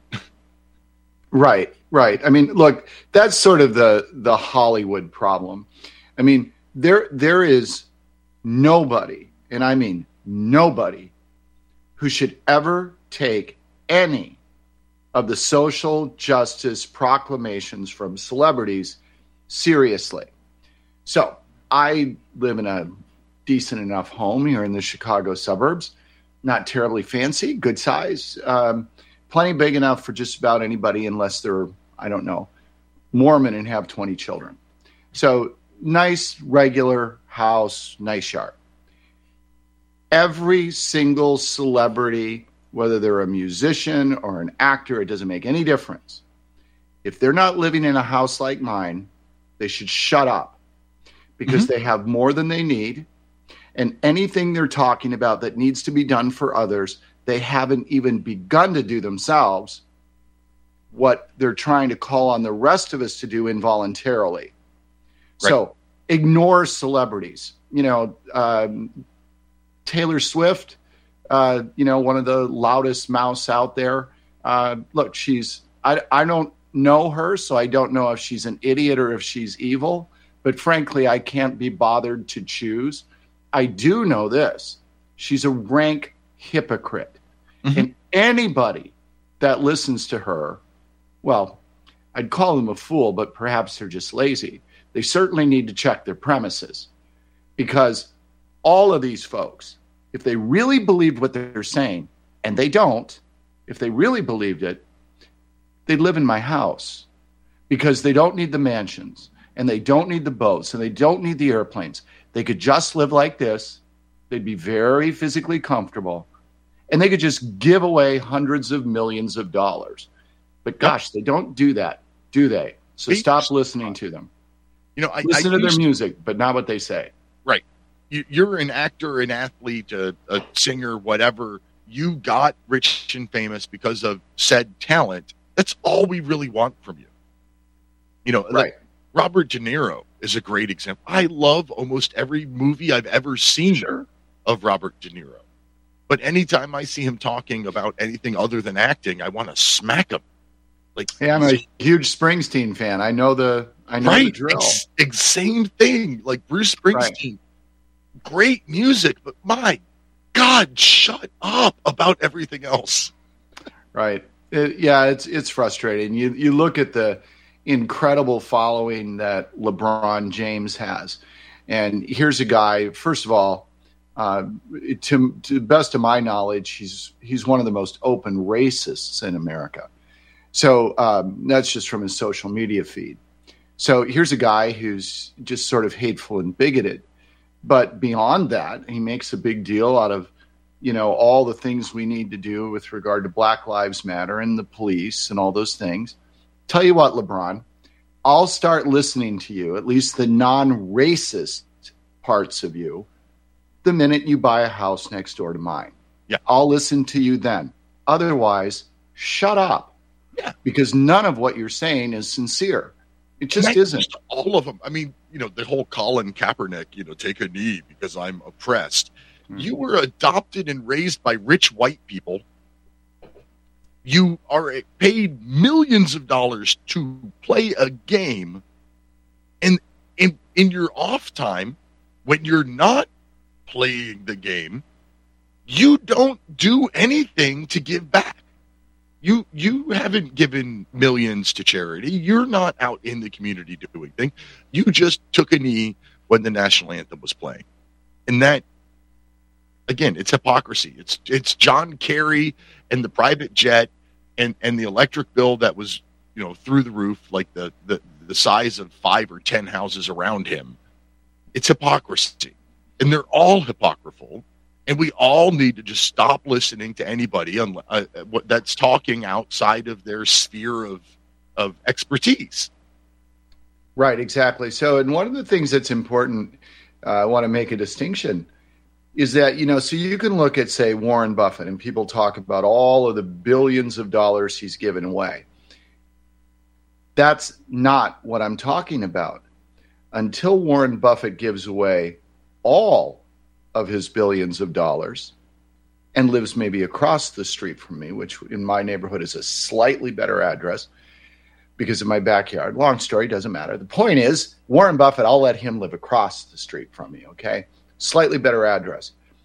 Right, right. I mean, look, that's sort of the the Hollywood problem. I mean, there there is nobody, and I mean nobody who should ever take any of the social justice proclamations from celebrities seriously. So I live in a decent enough home here in the Chicago suburbs, not terribly fancy, good size, um, plenty big enough for just about anybody unless they're, I don't know, Mormon and have twenty children. So nice, regular house, nice yard. Every single celebrity, whether they're a musician or an actor, it doesn't make any difference. If they're not living in a house like mine, they should shut up because mm-hmm. they have more than they need. And anything they're talking about that needs to be done for others, they haven't even begun to do themselves what they're trying to call on the rest of us to do involuntarily. Right. So ignore celebrities. You know, um, Taylor Swift, uh, you know, one of the loudest mouths out there. Uh, look, she's, I, I don't know her, so I don't know if she's an idiot or if she's evil. But frankly, I can't be bothered to choose. I do know this. She's a rank hypocrite. Mm-hmm. And anybody that listens to her, well, I'd call them a fool, but perhaps they're just lazy. They certainly need to check their premises because all of these folks, if they really believed what they're saying, and they don't, if they really believed it, they'd live in my house because they don't need the mansions and they don't need the boats and they don't need the airplanes. They could just live like this. They'd be very physically comfortable and they could just give away hundreds of millions of dollars. But gosh, they don't do that, do they? So stop listening to them. You know, I listen I to their music, but not what they say. Right. You, you're an actor, an athlete, a, a singer, whatever. You got rich and famous because of said talent. That's all we really want from you. You know, right. Like Robert De Niro is a great example. I love almost every movie I've ever seen sure. of Robert De Niro. But anytime I see him talking about anything other than acting, I want to smack him. Like, hey, I'm a huge Springsteen fan. I know the I know right, the drill. Ex- ex- same thing. Like Bruce Springsteen, right. Great music, but my God, shut up about everything else. Right. It, yeah, it's it's frustrating. You you look at the incredible following that LeBron James has, and here's a guy. First of all, uh, to to the best of my knowledge, he's he's one of the most open racists in America. So um, that's just from his social media feed. So here's a guy who's just sort of hateful and bigoted. But beyond that, he makes a big deal out of, you know, all the things we need to do with regard to Black Lives Matter and the police and all those things. Tell you what, LeBron, I'll start listening to you, at least the non-racist parts of you, the minute you buy a house next door to mine. Yeah, I'll listen to you then. Otherwise, shut up. Yeah, because none of what you're saying is sincere. It just isn't. Just all of them. I mean, you know, the whole Colin Kaepernick, you know, take a knee because I'm oppressed. Mm-hmm. You were adopted and raised by rich white people. You are paid millions of dollars to play a game. And in, in your off time, when you're not playing the game, you don't do anything to give back. You you haven't given millions to charity. You're not out in the community doing things. You just took a knee when the national anthem was playing. And that, again, it's hypocrisy. It's it's John Kerry and the private jet and, and the electric bill that was, you know, through the roof, like the, the, the size of five or ten houses around him. It's hypocrisy. And they're all hypocritical. And we all need to just stop listening to anybody on, uh, that's talking outside of their sphere of of expertise. Right, exactly. So, and one of the things that's important, uh, I want to make a distinction, is that, you know, so you can look at, say, Warren Buffett, and people talk about all of the billions of dollars he's given away. That's not what I'm talking about. Until Warren Buffett gives away all of his billions of dollars and lives maybe across the street from me, which in my neighborhood is a slightly better address because of my backyard. Long story, doesn't matter. The point is, Warren Buffett, I'll let him live across the street from me, okay? Slightly better address.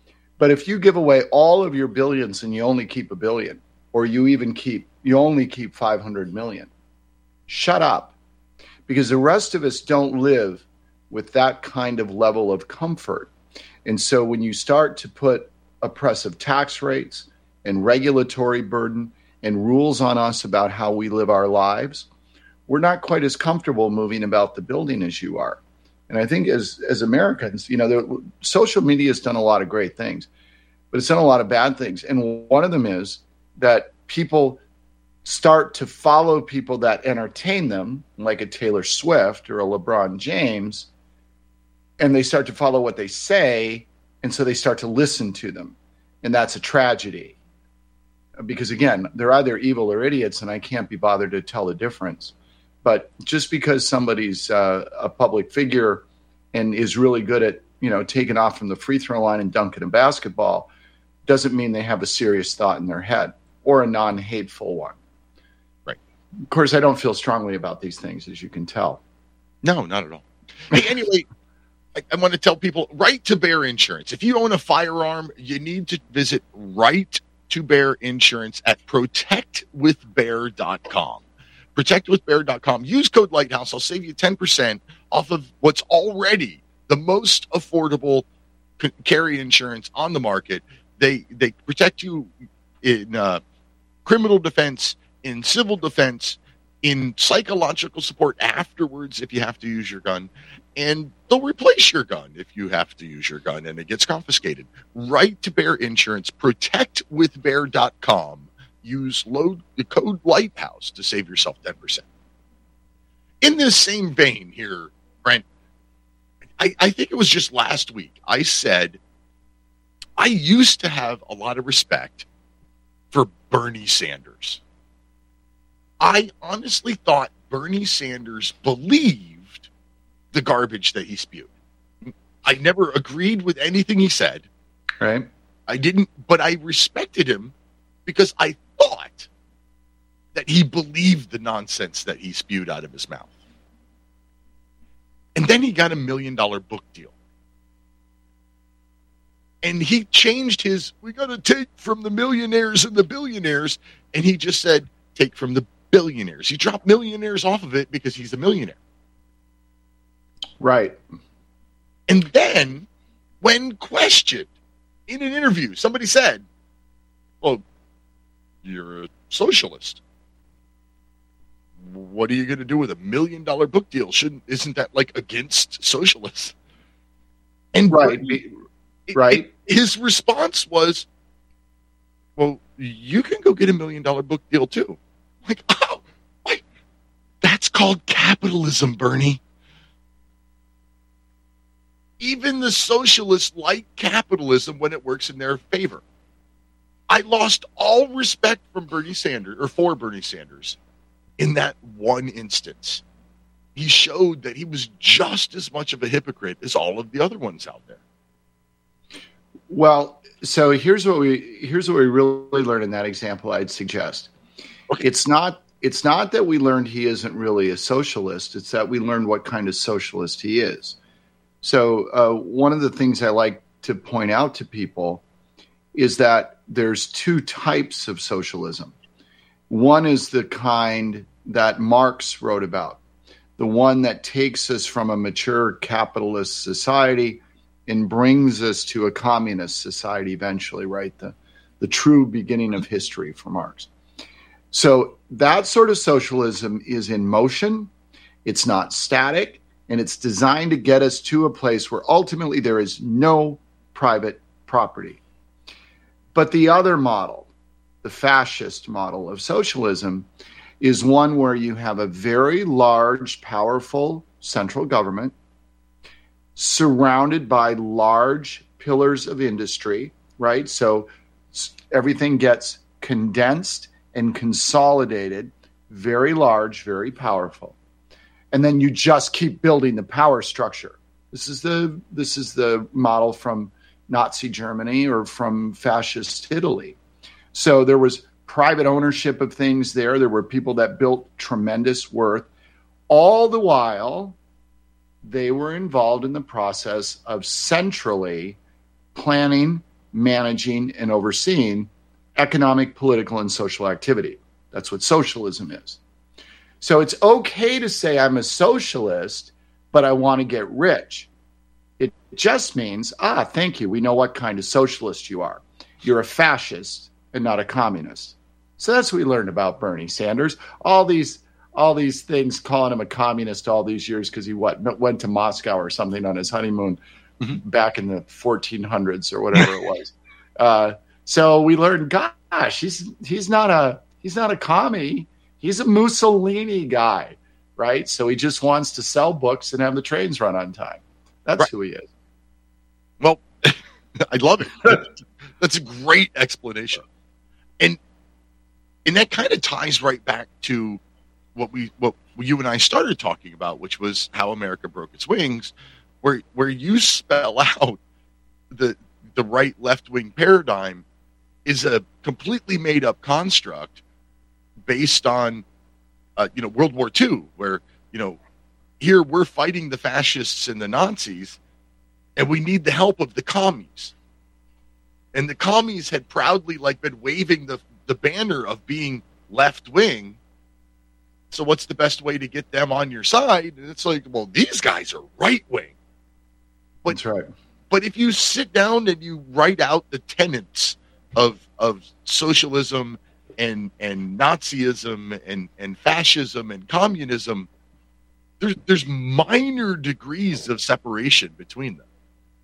But if you give away all of your billions and you only keep a billion, or you even keep, you only keep five hundred million, shut up. Because the rest of us don't live with that kind of level of comfort. And so when you start to put oppressive tax rates and regulatory burden and rules on us about how we live our lives, we're not quite as comfortable moving about the building as you are. And I think as as Americans, you know, the, social media has done a lot of great things, but it's done a lot of bad things. And one of them is that people start to follow people that entertain them, like a Taylor Swift or a LeBron James, and they start to follow what they say, and so they start to listen to them. And that's a tragedy. Because, again, they're either evil or idiots, and I can't be bothered to tell the difference. But just because somebody's uh, a public figure and is really good at, you know, taking off from the free throw line and dunking a basketball doesn't mean they have a serious thought in their head or a non-hateful one. Right. Of course, I don't feel strongly about these things, as you can tell. No, not at all. Hey, anyway, I, I want to tell people, Right to Bear Insurance. If you own a firearm, you need to visit Right to Bear Insurance at protect with bear dot com. protect with bear dot com. Use code Lighthouse. I'll save you ten percent off of what's already the most affordable c- carry insurance on the market. They they protect you in uh, criminal defense, in civil defense, in psychological support afterwards if you have to use your gun, and they'll replace your gun if you have to use your gun and it gets confiscated. Right to Bear Insurance, protect with bear dot com. Use load, the code Lighthouse to save yourself ten percent. In this same vein here, Brent, I, I think it was just last week, I said I used to have a lot of respect for Bernie Sanders. I honestly thought Bernie Sanders believed the garbage that he spewed. I never agreed with anything he said. Right. I didn't, but I respected him because I thought that he believed the nonsense that he spewed out of his mouth. And then he got a million dollar book deal. And he changed his, we got to take from the millionaires and the billionaires. And he just said, take from the billionaires. He dropped millionaires off of it because he's a millionaire. Right. And then when questioned in an interview, somebody said, well, you're a socialist. What are you going to do with a million dollar book deal? Shouldn't, isn't that like against socialists? And right. Bernie, right. It, it, his response was, well, you can go get a million dollar book deal too. Like, oh, wait, that's called capitalism, Bernie. Even the socialists like capitalism when it works in their favor. I lost all respect from Bernie Sanders, or for Bernie Sanders, in that one instance. He showed that he was just as much of a hypocrite as all of the other ones out there. Well, so here's what we here's what we really learned in that example. I'd suggest okay. it's not it's not that we learned he isn't really a socialist. It's that we learned what kind of socialist he is. So uh, one of the things I like to point out to people is that there's two types of socialism. One is the kind that Marx wrote about, the one that takes us from a mature capitalist society and brings us to a communist society eventually, right? The, the true beginning of history for Marx. So that sort of socialism is in motion. It's not static, and it's designed to get us to a place where ultimately there is no private property. But the other model, the fascist model of socialism, is one where you have a very large, powerful central government surrounded by large pillars of industry, right? So everything gets condensed and consolidated, very large, very powerful. And then you just keep building the power structure. This is the this is the model from Nazi Germany or from fascist Italy. So there was private ownership of things there. There were people that built tremendous worth. All the while, they were involved in the process of centrally planning managing, and overseeing economic, political, and social activity. That's what socialism is. So it's okay to say I'm a socialist, but I want to get rich. It just means, ah, thank you. We know what kind of socialist you are. You're a fascist and not a communist. So that's what we learned about Bernie Sanders. All these all these things, calling him a communist all these years because he what, went to Moscow or something on his honeymoon mm-hmm. back in the fourteen hundreds or whatever it was. Uh, so we learned, gosh, he's he's not a he's not a commie. He's a Mussolini guy, right? So he just wants to sell books and have the trains run on time. That's right. Who he is. Well, I love it. That's a great explanation. And and that kind of ties right back to what we what you and I started talking about, which was how America broke its wings, where where you spell out the the right left wing paradigm is a completely made up construct based on uh, you know World War Two, where you know here we're fighting the fascists and the Nazis, and we need the help of the commies. And the commies had proudly like been waving the the banner of being left wing. So what's the best way to get them on your side? And it's like, well, these guys are right wing. That's right. But if you sit down and you write out the tenets of of socialism and and Nazism and, and fascism and communism, there's there's minor degrees of separation between them.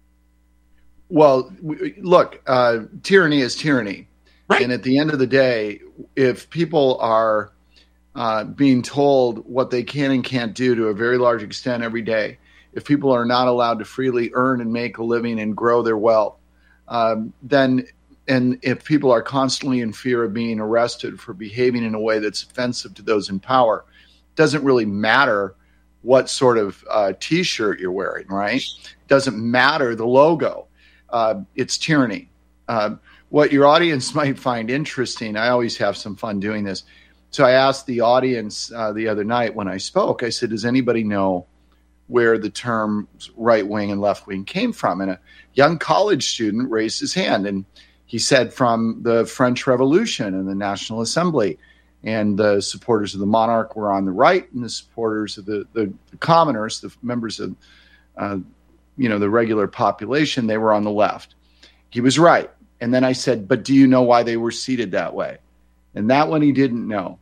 Well, look, uh, tyranny is tyranny. Right. And at the end of the day, if people are uh, being told what they can and can't do to a very large extent every day, if people are not allowed to freely earn and make a living and grow their wealth, um, then and if people are constantly in fear of being arrested for behaving in a way that's offensive to those in power, it doesn't really matter what sort of uh, T-shirt you're wearing, right? It doesn't matter the logo. Uh, it's tyranny. Uh, what your audience might find interesting, I always have some fun doing this. So I asked the audience uh, the other night when I spoke, I said, does anybody know where the terms right wing and left wing came from? And a young college student raised his hand, and he said from the French Revolution and the National Assembly. And the supporters of the monarch were on the right, and the supporters of the, the, the commoners, the members of uh, you know, the regular population, they were on the left. He was right. And then I said, but do you know why they were seated that way? And that one he didn't know.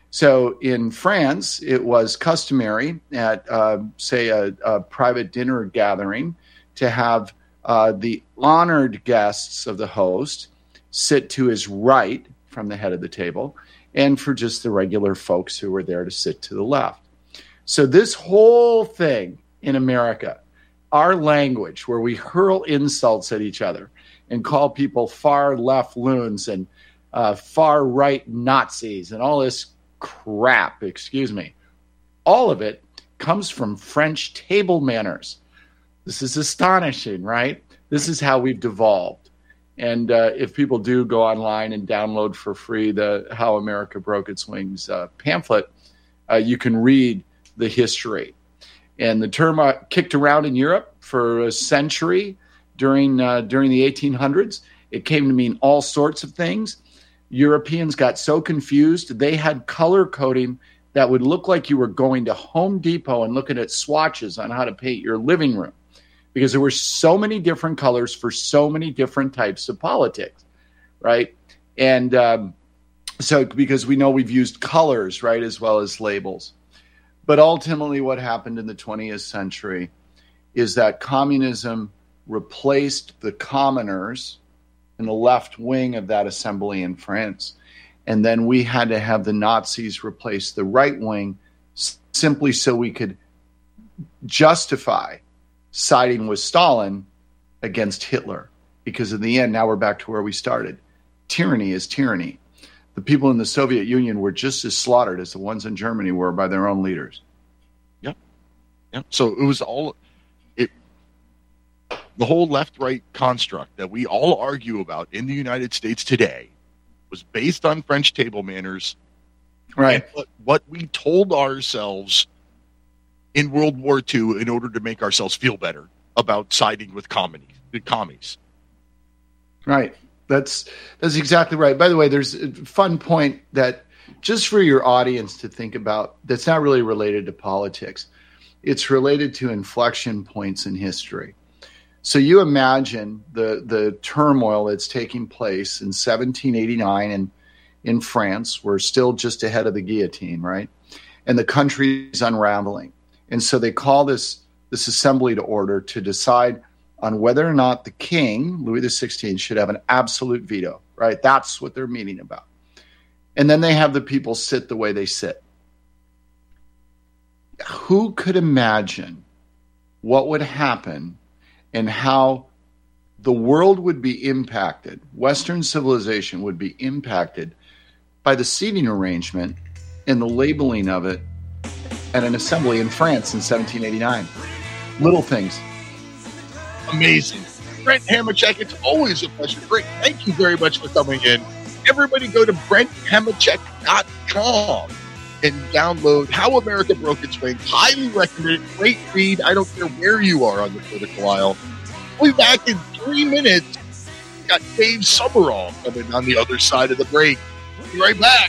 So in France, it was customary at, uh, say, a, a private dinner gathering to have uh, the honored guests of the host sit to his right from the head of the table, and for just the regular folks who were there to sit to the left. So this whole thing in America, our language, where we hurl insults at each other and call people far left loons and uh, far right Nazis and all this crap, excuse me, all of it comes from French table manners. This is astonishing, right? This is how we've devolved. And uh, if people do go online and download for free the How America Broke Its Wings uh, pamphlet, uh, you can read the history. And the term uh, kicked around in Europe for a century during uh, during the eighteen hundreds. It came to mean all sorts of things. Europeans got so confused, they had color coding that would look like you were going to Home Depot and looking at swatches on how to paint your living room, because there were so many different colors for so many different types of politics, right? And um, so because we know we've used colors, right, as well as labels. But ultimately what happened in the twentieth century is that communism replaced the commoners in the left wing of that assembly in France. And then we had to have the Nazis replace the right wing simply so we could justify siding with Stalin against Hitler. Because in the end, now we're back to where we started. Tyranny is tyranny. The people in the Soviet Union were just as slaughtered as the ones in Germany were by their own leaders. Yep. Yep. So it was all, it, the whole left-right construct that we all argue about in the United States today was based on French table manners. Right. What, what we told ourselves in World War Two in order to make ourselves feel better about siding with commies. The commies. Right. That's that's exactly right. By the way, there's a fun point that just for your audience to think about that's not really related to politics. It's related to inflection points in history. So you imagine the the turmoil that's taking place in seventeen eighty-nine and in France. We're still just ahead of the guillotine, right? And the country's unraveling. And so they call this this assembly to order to decide on whether or not the king, Louis the sixteenth, should have an absolute veto, right? That's what they're meeting about. And then they have the people sit the way they sit. Who could imagine what would happen and how the world would be impacted, Western civilization would be impacted by the seating arrangement and the labeling of it at an assembly in France in seventeen eighty-nine? Little things. Amazing. Brent Hamachek, it's always a pleasure. Great. Thank you very much for coming in. Everybody go to brent hamachek dot com and download How America Broke Its Wing. Highly recommend it. Great read. I don't care where you are on the political aisle. We'll be back in three minutes. Got Dave Summerall coming on the other side of the break. We'll be right back.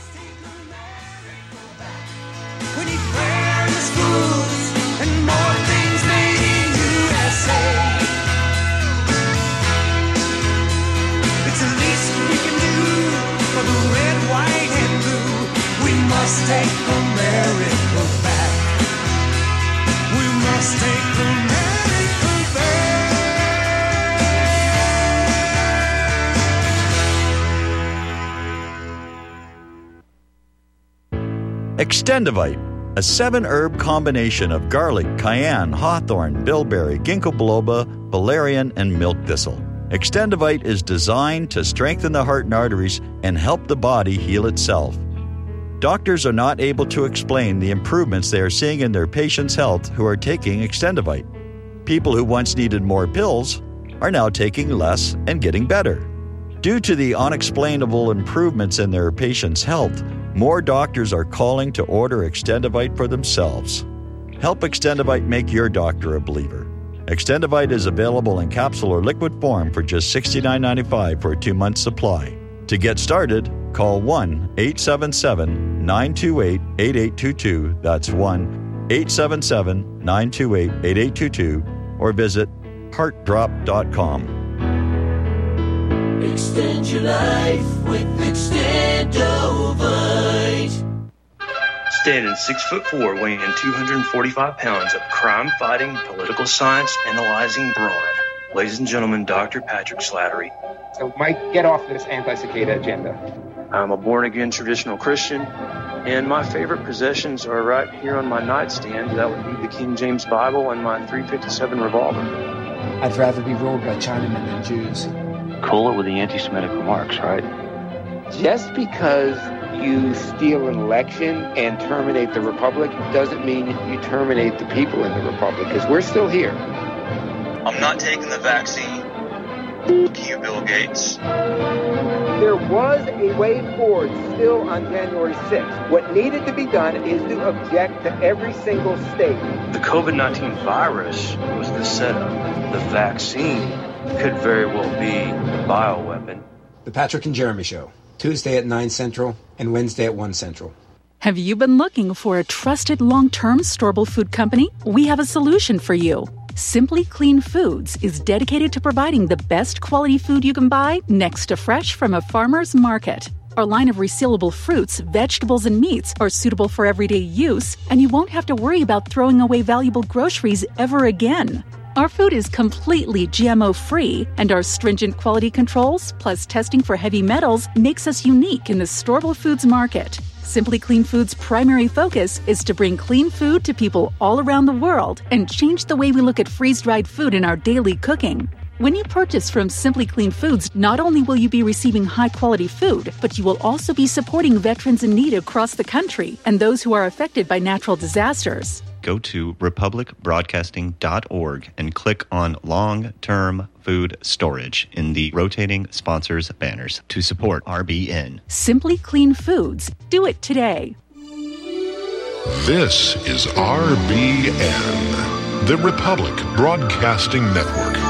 Take America back. We must take America back. Extendivite, a seven-herb combination of garlic, cayenne, hawthorn, bilberry, ginkgo biloba, valerian, and milk thistle. Extendivite is designed to strengthen the heart and arteries and help the body heal itself. Doctors are not able to explain the improvements they are seeing in their patients' health who are taking Extendivite. People who once needed more pills are now taking less and getting better. Due to the unexplainable improvements in their patients' health, more doctors are calling to order Extendivite for themselves. Help Extendivite make your doctor a believer. Extendivite is available in capsule or liquid form for just sixty-nine ninety-five for a two-month supply. To get started, call one eight seven seven, nine two eight, eight eight two two. That's one eight seven seven, nine two eight, eight eight two two. Or visit heart drop dot com. Extend your life with Extendovite. Standing six foot four, weighing two hundred forty-five pounds of crime-fighting, political science analyzing brawn. Ladies and gentlemen, Doctor Patrick Slattery. So, Mike, get off this anti-cicada agenda. I'm a born-again traditional Christian, and my favorite possessions are right here on my nightstand. That would be the King James Bible and my three fifty-seven revolver. I'd rather be ruled by Chinamen than Jews. Cool it with the anti-Semitic remarks, right? Just because you steal an election and terminate the Republic doesn't mean you terminate the people in the Republic, because we're still here. I'm not taking the vaccine. You, Bill Gates. There was a way forward still on January sixth. What needed to be done is to object to every single state. The COVID nineteen virus was the setup. The vaccine could very well be the bioweapon. The Patrick and Jeremy Show, Tuesday at nine Central and Wednesday at one Central. Have you been looking for a trusted long-term storable food company? We have a solution for you. Simply Clean Foods is dedicated to providing the best quality food you can buy next to fresh from a farmer's market. Our line of resealable fruits, vegetables, and meats are suitable for everyday use, and you won't have to worry about throwing away valuable groceries ever again. Our food is completely G M O-free, and our stringent quality controls, plus testing for heavy metals, makes us unique in the storable foods market. Simply Clean Foods' primary focus is to bring clean food to people all around the world and change the way we look at freeze-dried food in our daily cooking. When you purchase from Simply Clean Foods, not only will you be receiving high-quality food, but you will also be supporting veterans in need across the country and those who are affected by natural disasters. Go to republic broadcasting dot org and click on long-term food storage in the rotating sponsors banners to support R B N. Simply Clean Foods. Do it today. This is R B N, the Republic Broadcasting Network.